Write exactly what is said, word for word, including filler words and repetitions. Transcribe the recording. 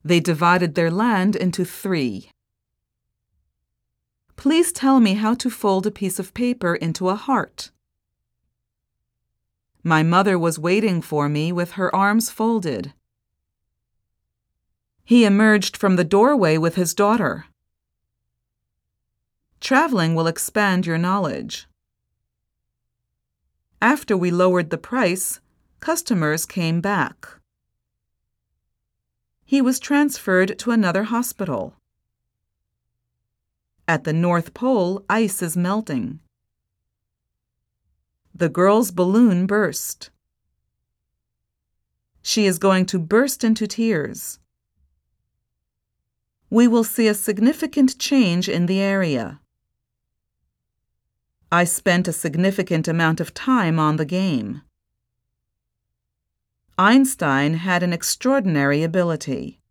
They divided their land into three. Please tell me how to fold a piece of paper into a heart. My mother was waiting for me with her arms folded. He emerged from the doorway with his daughter. Traveling will expand your knowledge. After we lowered the price, customers came back. He was transferred to another hospital. At the North Pole, ice is melting. The girl's balloon burst. She is going to burst into tears. We will see a significant change in the area. I spent a significant amount of time on the game. Einstein had an extraordinary ability.